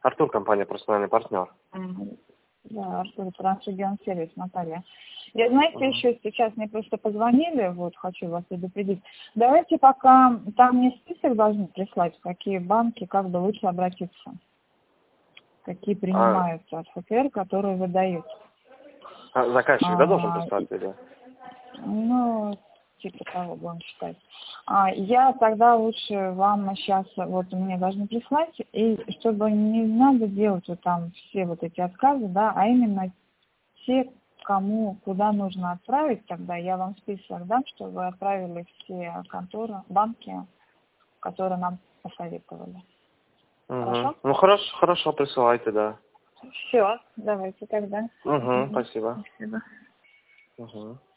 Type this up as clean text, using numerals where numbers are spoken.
Артур, компания «Профессиональный партнер». Да, Артур, Трансрегион Сервис, Наталья. Я, знаете, еще сейчас мне просто позвонили, вот, хочу вас предупредить. Давайте пока, там мне список должны прислать, какие банки, как бы лучше обратиться, какие принимаются от ФКР, которые выдают. Заказчик, да, должен прислать или? Ну, типа того, будем считать. Я тогда лучше вам сейчас, вот мне должны прислать, и чтобы не надо делать вот там все вот эти отказы, да, а именно те, кому, куда нужно отправить, тогда я вам список дам, чтобы вы отправили все конторы, банки, которые нам посоветовали. Хорошо? Ну, хорошо, присылайте, да. Все, давайте тогда. Спасибо. Спасибо.